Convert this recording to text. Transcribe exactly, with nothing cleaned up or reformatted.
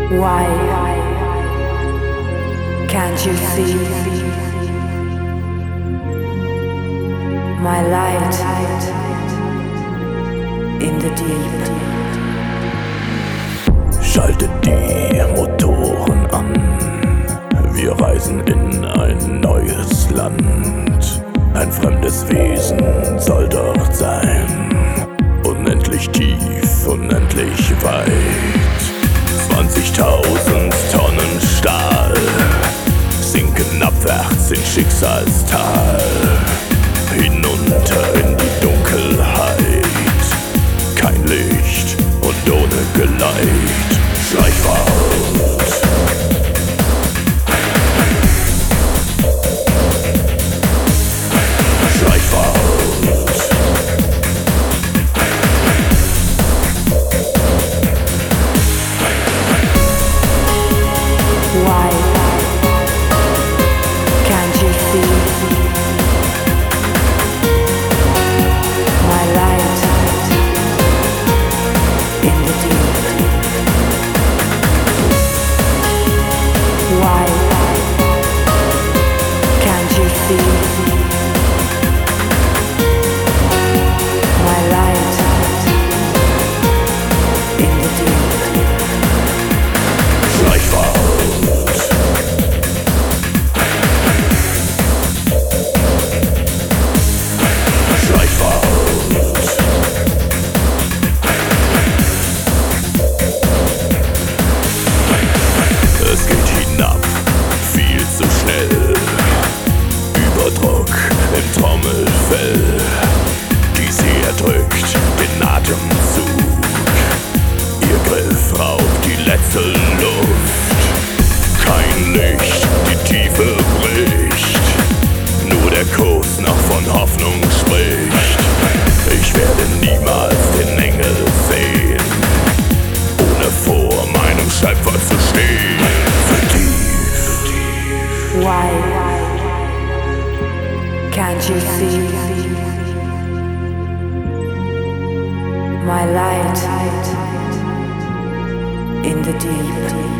Why can't you see my light in the deep? Schaltet die Motoren an, wir reisen in ein neues Land. Ein fremdes Wesen soll dort sein, unendlich tief, unendlich weit. zwanzigtausend Tonnen Stahl sinken abwärts in Schicksalstal, hinunter in die Dunkelheit. Kein Licht und ohne Geleit, Schleichwald. Why can't you see my light in the deep? Why can't you see my light in the deep? Es geht hinab, viel zu schnell. Überdruck im Trommelfell. Die See erdrückt den Atemzug. Ihr Griff raubt die letzte Luft. Kein Licht, die Tiefe bricht. Nur der Kurs noch von Hoffnung spricht. Ich werde niemals den Engel sehen, ohne vor meinem Schöpfer zu stehen. Vertieft. Why can't you see my light in the deep?